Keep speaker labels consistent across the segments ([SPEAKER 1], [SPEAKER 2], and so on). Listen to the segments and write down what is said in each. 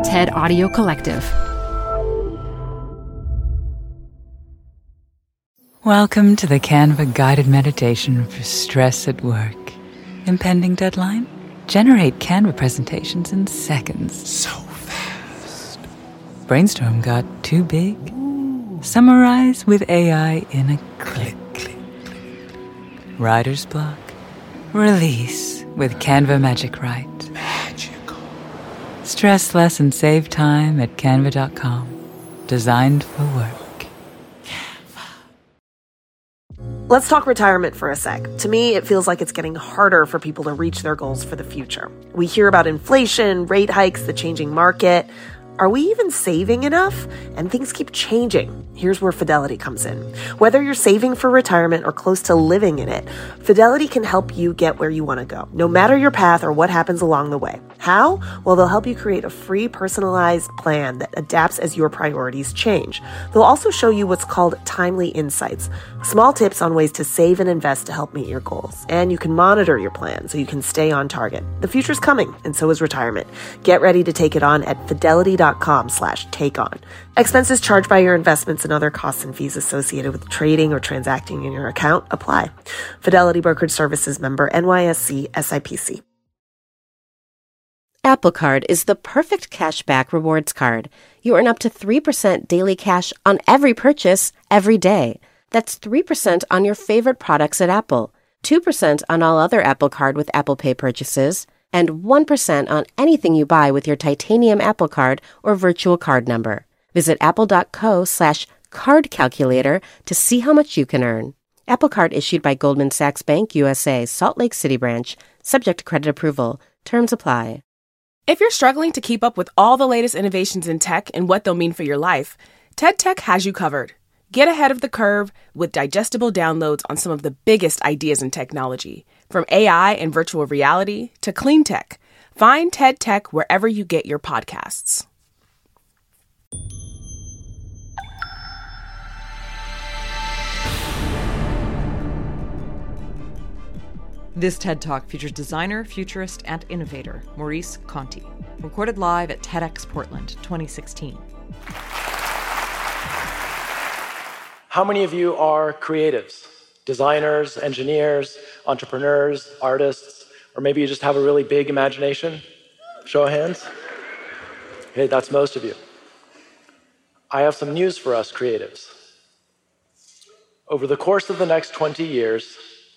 [SPEAKER 1] TED Audio Collective.
[SPEAKER 2] Welcome to the Canva guided meditation for stress at work. Impending deadline? Generate Canva presentations in seconds.
[SPEAKER 3] So fast.
[SPEAKER 2] Brainstorm got too big? Summarize with AI in a click. Writer's block? Release with Canva Magic Write.
[SPEAKER 3] Magical.
[SPEAKER 2] Stress less and save time at canva.com. Designed for work.
[SPEAKER 4] Let's talk retirement for a sec. To me, it feels like it's getting harder for people to reach their goals for the future. We hear about inflation, rate hikes, the changing market. Are we even saving enough? And things keep changing. Here's where Fidelity comes in. Whether you're saving for retirement or close to living in it, Fidelity can help you get where you want to go, no matter your path or what happens along the way. How? Well, they'll help you create a free, personalized plan that adapts as your priorities change. They'll also show you what's called timely insights, small tips on ways to save and invest to help meet your goals. And you can monitor your plan so you can stay on target. The future's coming, and so is retirement. Get ready to take it on at fidelity.com/takeon. Expenses charged by your investments and other costs and fees associated with trading or transacting in your account apply. Fidelity Brokerage Services member NYSE SIPC.
[SPEAKER 5] Apple Card is the perfect cashback rewards card. You earn up to 3% daily cash on every purchase every day. That's 3% on your favorite products at Apple, 2% on all other Apple Card with Apple Pay purchases, and 1% on anything you buy with your titanium Apple Card or virtual card number. Visit apple.co/card calculator to see how much you can earn. Apple Card issued by Goldman Sachs Bank USA, Salt Lake City branch, subject to credit approval. Terms apply.
[SPEAKER 6] If you're struggling to keep up with all the latest innovations in tech and what they'll mean for your life, TED Tech has you covered. Get ahead of the curve with digestible downloads on some of the biggest ideas in technology, from AI and virtual reality to clean tech. Find TED Tech wherever you get your podcasts.
[SPEAKER 7] This TED Talk features designer, futurist, and innovator Maurice Conti, recorded live at TEDx Portland 2016.
[SPEAKER 8] How many of you are creatives? Designers, engineers, entrepreneurs, artists, or maybe you just have a really big imagination? Show of hands. Okay, that's most of you. I have some news for us creatives. Over the course of the next 20 years,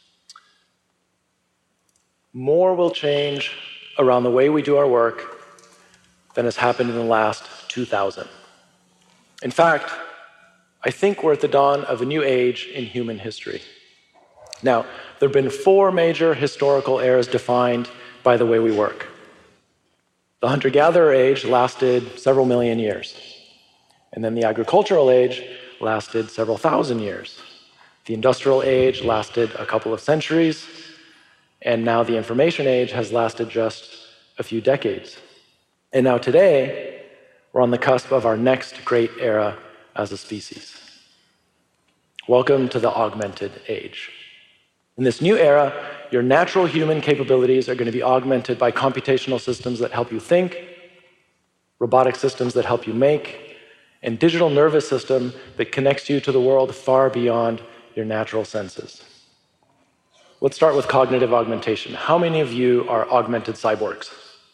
[SPEAKER 8] more will change around the way we do our work than has happened in the last 2,000. In fact, I think we're at the dawn of a new age in human history. Now, there have been 4 major historical eras defined by the way we work. The hunter-gatherer age lasted several million years. And then the agricultural age lasted several thousand years. The industrial age lasted a couple of centuries. And now the information age has lasted just a few decades. And now today, we're on the cusp of our next great era as a species. Welcome to the augmented age. In this new era, your natural human capabilities are going to be augmented by computational systems that help you think, robotic systems that help you make, and digital nervous system that connects you to the world far beyond your natural senses. Let's start with cognitive augmentation. How many of you are augmented cyborgs?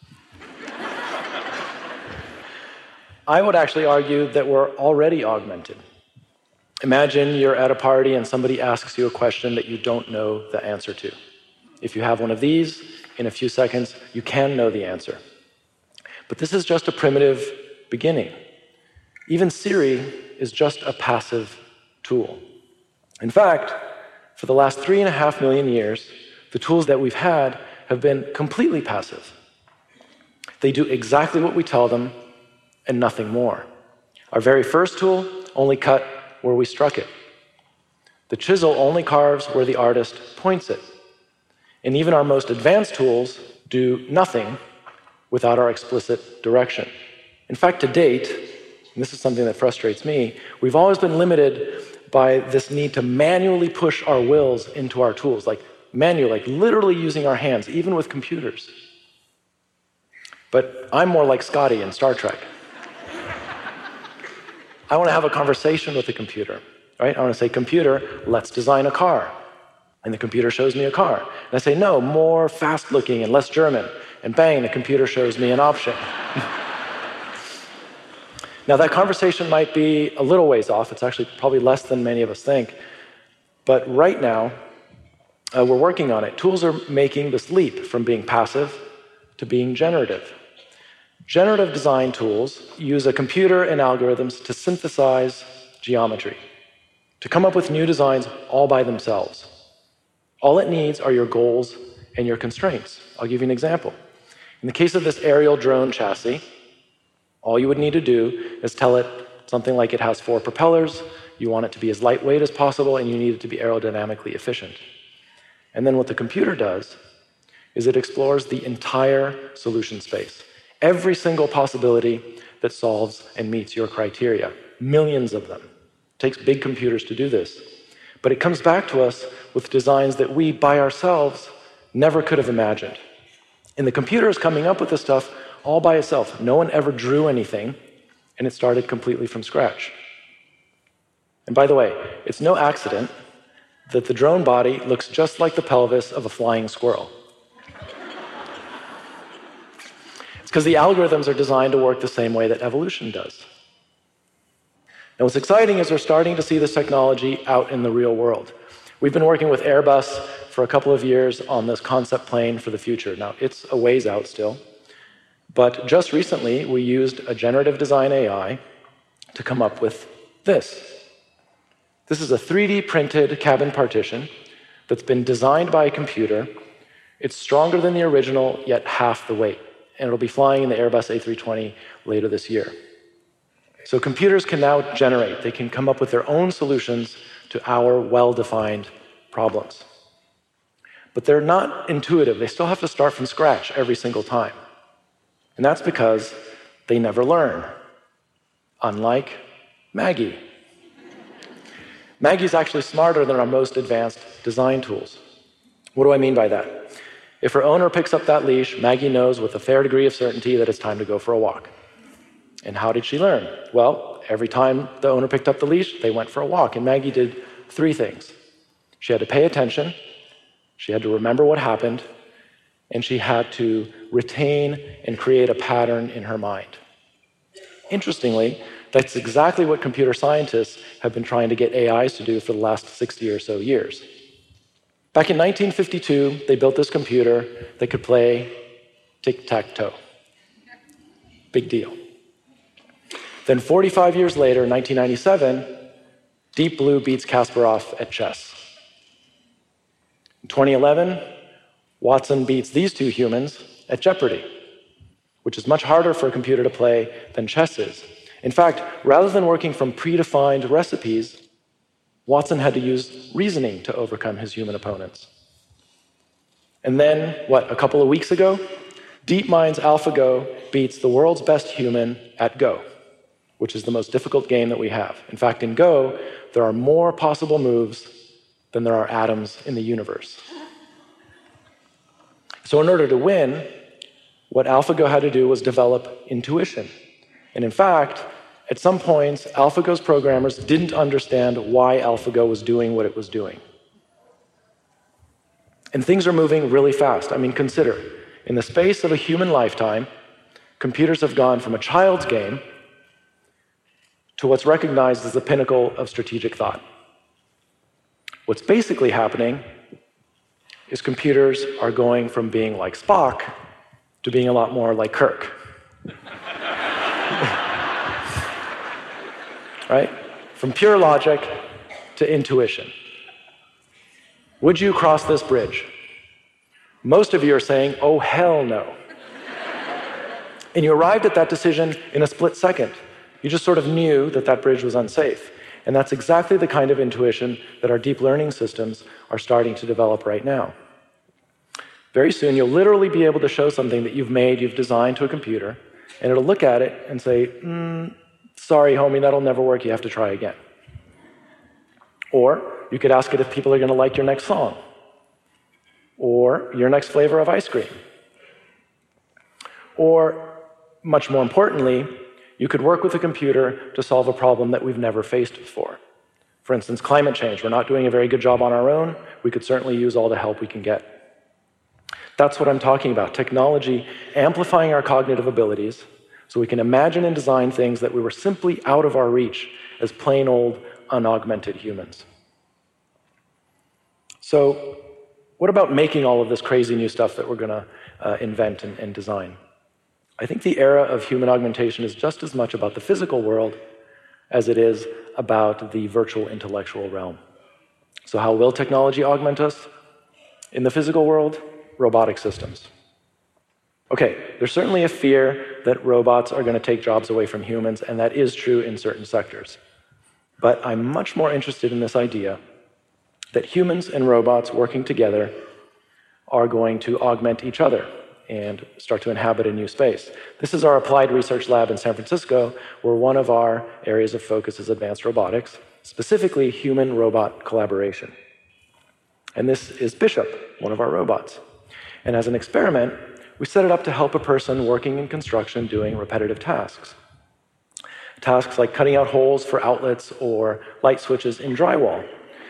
[SPEAKER 8] I would actually argue that we're already augmented. Imagine you're at a party and somebody asks you a question that you don't know the answer to. If you have one of these, in a few seconds, you can know the answer. But this is just a primitive beginning. Even Siri is just a passive tool. In fact, for the last 3.5 million years, the tools that we've had have been completely passive. They do exactly what we tell them and nothing more. Our very first tool only cut where we struck it. The chisel only carves where the artist points it. And even our most advanced tools do nothing without our explicit direction. In fact, to date, and this is something that frustrates me, we've always been limited by this need to manually push our wills into our tools, like literally using our hands, even with computers. But I'm more like Scotty in Star Trek. I want to have a conversation with the computer, right? I want to say, computer, let's design a car. And the computer shows me a car. And I say, no, more fast-looking and less German. And bang, the computer shows me an option. Now, that conversation might be a little ways off. It's actually probably less than many of us think. But right now, we're working on it. Tools are making this leap from being passive to being generative. Generative design tools use a computer and algorithms to synthesize geometry, to come up with new designs all by themselves. All it needs are your goals and your constraints. I'll give you an example. In the case of this aerial drone chassis, all you would need to do is tell it something like it has 4 propellers, you want it to be as lightweight as possible, and you need it to be aerodynamically efficient. And then what the computer does is it explores the entire solution space. Every single possibility that solves and meets your criteria. Millions of them. It takes big computers to do this. But it comes back to us with designs that we, by ourselves, never could have imagined. And the computer is coming up with this stuff all by itself. No one ever drew anything, and it started completely from scratch. And by the way, it's no accident that the drone body looks just like the pelvis of a flying squirrel. Because the algorithms are designed to work the same way that evolution does. And what's exciting is we're starting to see this technology out in the real world. We've been working with Airbus for a couple of years on this concept plane for the future. Now, it's a ways out still. But just recently, we used a generative design AI to come up with this. This is a 3D printed cabin partition that's been designed by a computer. It's stronger than the original, yet half the weight. And it'll be flying in the Airbus A320 later this year. So computers can now generate, they can come up with their own solutions to our well-defined problems. But they're not intuitive. They still have to start from scratch every single time. And that's because they never learn, unlike Maggie. Maggie's actually smarter than our most advanced design tools. What do I mean by that? If her owner picks up that leash, Maggie knows with a fair degree of certainty that it's time to go for a walk. And how did she learn? Well, every time the owner picked up the leash, they went for a walk. And Maggie did 3 things. She had to pay attention, she had to remember what happened, and she had to retain and create a pattern in her mind. Interestingly, that's exactly what computer scientists have been trying to get AIs to do for the last 60 or so years. Back in 1952, they built this computer that could play tic-tac-toe. Big deal. Then 45 years later, in 1997, Deep Blue beats Kasparov at chess. In 2011, Watson beats these 2 humans at Jeopardy, which is much harder for a computer to play than chess is. In fact, rather than working from predefined recipes, Watson had to use reasoning to overcome his human opponents. And then, a couple of weeks ago, DeepMind's AlphaGo beats the world's best human at Go, which is the most difficult game that we have. In fact, in Go, there are more possible moves than there are atoms in the universe. So in order to win, what AlphaGo had to do was develop intuition. And in fact, at some points, AlphaGo's programmers didn't understand why AlphaGo was doing what it was doing. And things are moving really fast. I mean, consider, in the space of a human lifetime, computers have gone from a child's game to what's recognized as the pinnacle of strategic thought. What's basically happening is computers are going from being like Spock to being a lot more like Kirk. Right? From pure logic to intuition. Would you cross this bridge? Most of you are saying, oh, hell no. And you arrived at that decision in a split second. You just sort of knew that that bridge was unsafe. And that's exactly the kind of intuition that our deep learning systems are starting to develop right now. Very soon, you'll literally be able to show something that you've designed to a computer, and it'll look at it and say, sorry, homie, that'll never work, you have to try again. Or you could ask it if people are going to like your next song, or your next flavor of ice cream. Or, much more importantly, you could work with a computer to solve a problem that we've never faced before. For instance, climate change. We're not doing a very good job on our own. We could certainly use all the help we can get. That's what I'm talking about, technology amplifying our cognitive abilities so we can imagine and design things that we were simply out of our reach as plain old, unaugmented humans. So, what about making all of this crazy new stuff that we're going to invent and design? I think the era of human augmentation is just as much about the physical world as it is about the virtual intellectual realm. So how will technology augment us? In the physical world, robotic systems. Okay, there's certainly a fear that robots are going to take jobs away from humans, and that is true in certain sectors. But I'm much more interested in this idea that humans and robots working together are going to augment each other and start to inhabit a new space. This is our applied research lab in San Francisco, where one of our areas of focus is advanced robotics, specifically human-robot collaboration. And this is Bishop, one of our robots. And as an experiment, we set it up to help a person working in construction doing repetitive tasks. Tasks like cutting out holes for outlets or light switches in drywall.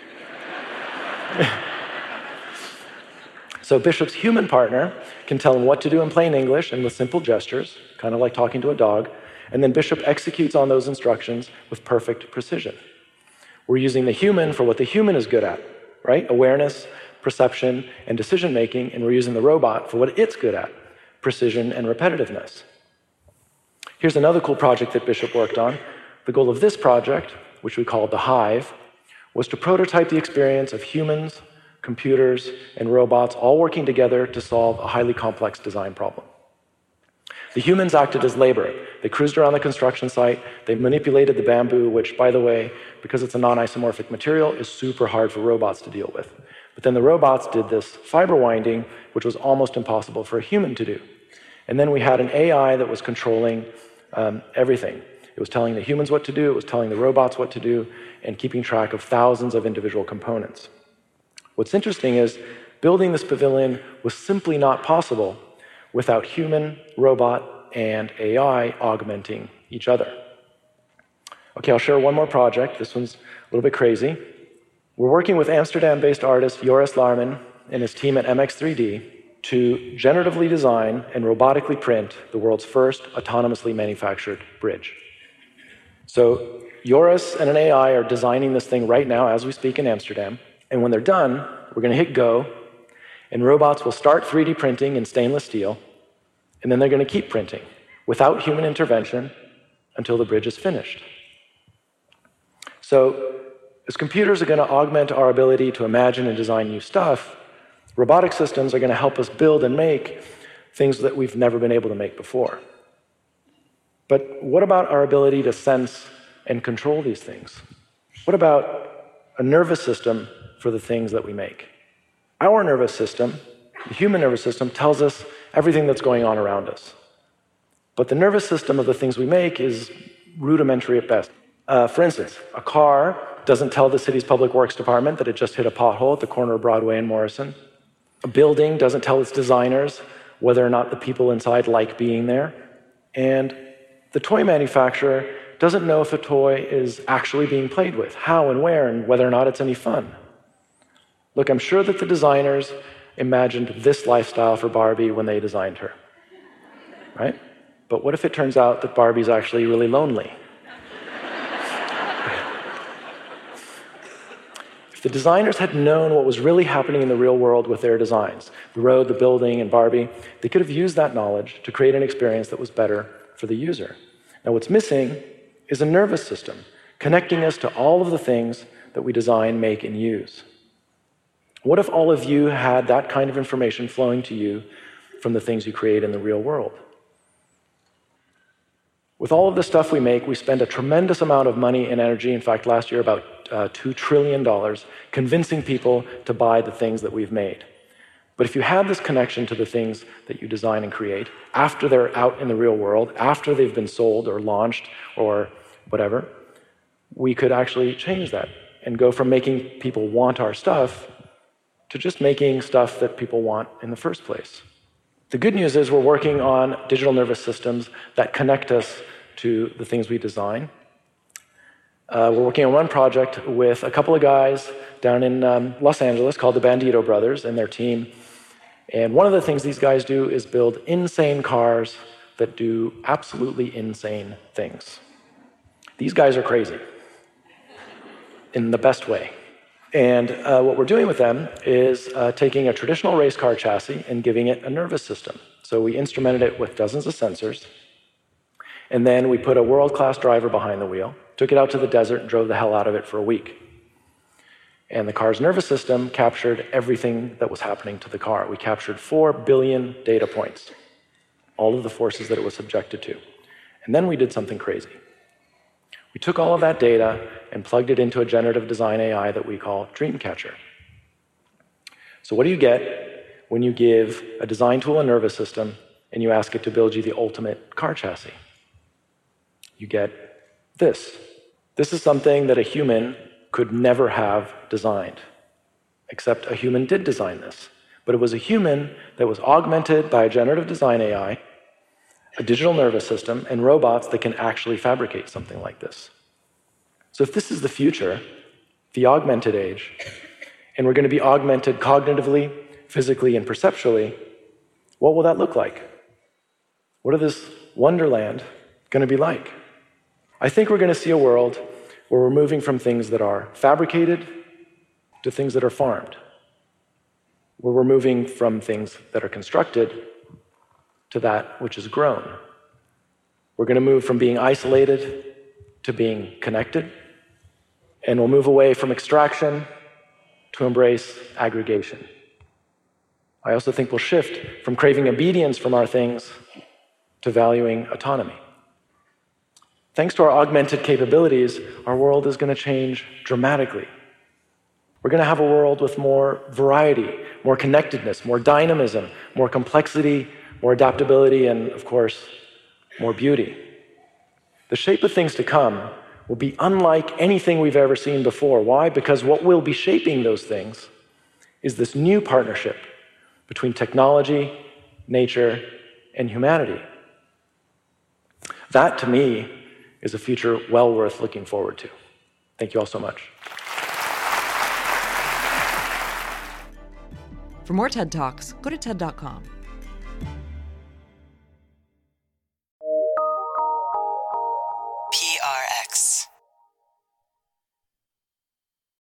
[SPEAKER 8] So Bishop's human partner can tell him what to do in plain English and with simple gestures, kind of like talking to a dog, and then Bishop executes on those instructions with perfect precision. We're using the human for what the human is good at, right? Awareness, perception, and decision-making, and we're using the robot for what it's good at, precision and repetitiveness. Here's another cool project that Bishop worked on. The goal of this project, which we called the Hive, was to prototype the experience of humans, computers, and robots all working together to solve a highly complex design problem. The humans acted as labor. They cruised around the construction site, they manipulated the bamboo, which, by the way, because it's a non-isomorphic material, is super hard for robots to deal with. But then the robots did this fiber winding, which was almost impossible for a human to do. And then we had an AI that was controlling everything. It was telling the humans what to do, it was telling the robots what to do, and keeping track of thousands of individual components. What's interesting is building this pavilion was simply not possible without human, robot, and AI augmenting each other. Okay, I'll share one more project. This one's a little bit crazy. We're working with Amsterdam-based artist Joris Laarman and his team at MX3D to generatively design and robotically print the world's first autonomously manufactured bridge. So Joris and an AI are designing this thing right now as we speak in Amsterdam. And when they're done, we're going to hit go, and robots will start 3D printing in stainless steel, and then they're going to keep printing without human intervention until the bridge is finished. So, as computers are going to augment our ability to imagine and design new stuff, robotic systems are going to help us build and make things that we've never been able to make before. But what about our ability to sense and control these things? What about a nervous system for the things that we make? Our nervous system, the human nervous system, tells us everything that's going on around us. But the nervous system of the things we make is rudimentary at best. For instance, a car doesn't tell the city's public works department that it just hit a pothole at the corner of Broadway and Morrison. A building doesn't tell its designers whether or not the people inside like being there. And the toy manufacturer doesn't know if a toy is actually being played with, how and where, and whether or not it's any fun. Look, I'm sure that the designers imagined this lifestyle for Barbie when they designed her, right? But what if it turns out that Barbie's actually really lonely? If the designers had known what was really happening in the real world with their designs, the road, the building, and Barbie, they could have used that knowledge to create an experience that was better for the user. Now, what's missing is a nervous system connecting us to all of the things that we design, make, and use. What if all of you had that kind of information flowing to you from the things you create in the real world? With all of the stuff we make, we spend a tremendous amount of money and energy, in fact, last year about $2 trillion, convincing people to buy the things that we've made. But if you had this connection to the things that you design and create, after they're out in the real world, after they've been sold or launched or whatever, we could actually change that and go from making people want our stuff to just making stuff that people want in the first place. The good news is we're working on digital nervous systems that connect us to the things we design. We're working on one project with a couple of guys down in Los Angeles called the Bandito Brothers and their team. And one of the things these guys do is build insane cars that do absolutely insane things. These guys are crazy, in the best way. And what we're doing with them is taking a traditional race car chassis and giving it a nervous system. So we instrumented it with dozens of sensors. And then we put a world-class driver behind the wheel, took it out to the desert, and drove the hell out of it for a week. And the car's nervous system captured everything that was happening to the car. We captured 4 billion data points, all of the forces that it was subjected to. And then we did something crazy. We took all of that data and plugged it into a generative design AI that we call Dreamcatcher. So what do you get when you give a design tool a nervous system and you ask it to build you the ultimate car chassis? You get this. This is something that a human could never have designed, except a human did design this. But it was a human that was augmented by a generative design AI, a digital nervous system, and robots that can actually fabricate something like this. So if this is the future, the augmented age, and we're going to be augmented cognitively, physically, and perceptually, what will that look like? What is this wonderland going to be like? I think we're going to see a world where we're moving from things that are fabricated to things that are farmed, where we're moving from things that are constructed to that which is grown. We're going to move from being isolated to being connected, and we'll move away from extraction to embrace aggregation. I also think we'll shift from craving obedience from our things to valuing autonomy. Thanks to our augmented capabilities, our world is going to change dramatically. We're going to have a world with more variety, more connectedness, more dynamism, more complexity, more adaptability, and, of course, more beauty. The shape of things to come will be unlike anything we've ever seen before. Why? Because what will be shaping those things is this new partnership between technology, nature, and humanity. That, to me, is a future well worth looking forward to. Thank you all so much.
[SPEAKER 7] For more TED Talks, go to TED.com.